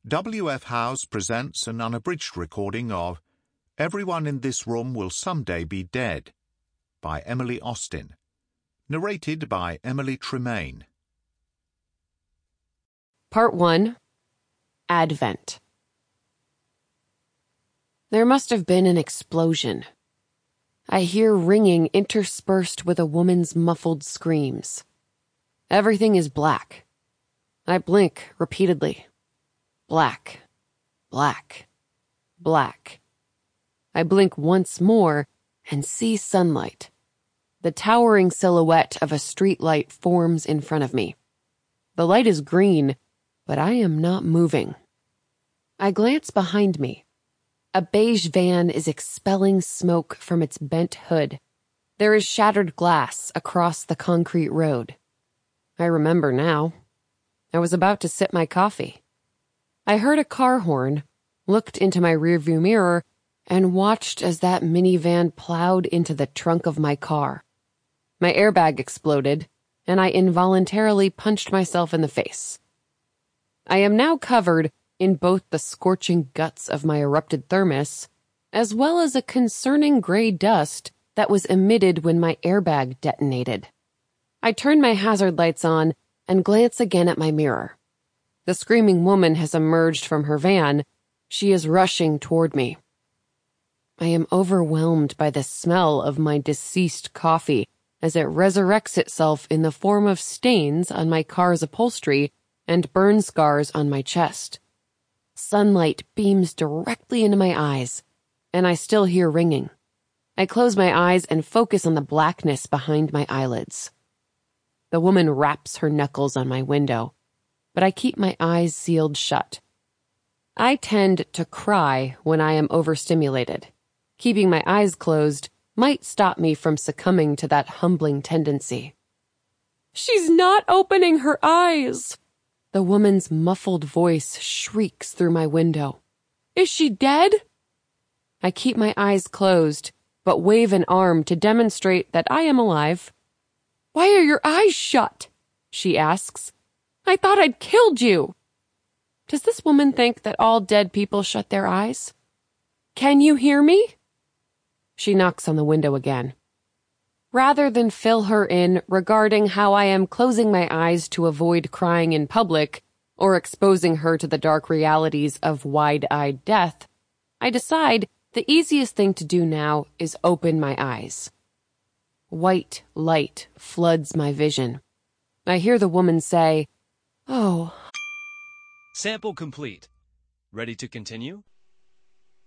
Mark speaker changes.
Speaker 1: W.F. Howes presents an unabridged recording of Everyone in This Room Will Someday Be Dead by Emily Austin, narrated by Emily Tremaine.
Speaker 2: Part 1. Advent. There must have been an explosion. I hear ringing interspersed with a woman's muffled screams. Everything is black. I blink repeatedly. Black, black, black. I blink once more and see sunlight. The towering silhouette of a streetlight forms in front of me. The light is green, but I am not moving. I glance behind me. A beige van is expelling smoke from its bent hood. There is shattered glass across the concrete road. I remember now. I was about to sip my coffee. I heard a car horn, looked into my rearview mirror, and watched as that minivan plowed into the trunk of my car. My airbag exploded, and I involuntarily punched myself in the face. I am now covered in both the scorching guts of my erupted thermos, as well as a concerning gray dust that was emitted when my airbag detonated. I turn my hazard lights on and glance again at my mirror. The screaming woman has emerged from her van. She is rushing toward me. I am overwhelmed by the smell of my deceased coffee as it resurrects itself in the form of stains on my car's upholstery and burn scars on my chest. Sunlight beams directly into my eyes, and I still hear ringing. I close my eyes and focus on the blackness behind my eyelids. The woman raps her knuckles on my window, but I keep my eyes sealed shut. I tend to cry when I am overstimulated. Keeping my eyes closed might stop me from succumbing to that humbling tendency. "She's not opening her eyes!" The woman's muffled voice shrieks through my window. "Is she dead?" I keep my eyes closed, but wave an arm to demonstrate that I am alive. "Why are your eyes shut?" she asks. "I thought I'd killed you." Does this woman think that all dead people shut their eyes? "Can you hear me?" She knocks on the window again. Rather than fill her in regarding how I am closing my eyes to avoid crying in public or exposing her to the dark realities of wide-eyed death, I decide the easiest thing to do now is open my eyes. White light floods my vision. I hear the woman say, "Oh."
Speaker 3: Sample complete. Ready to continue?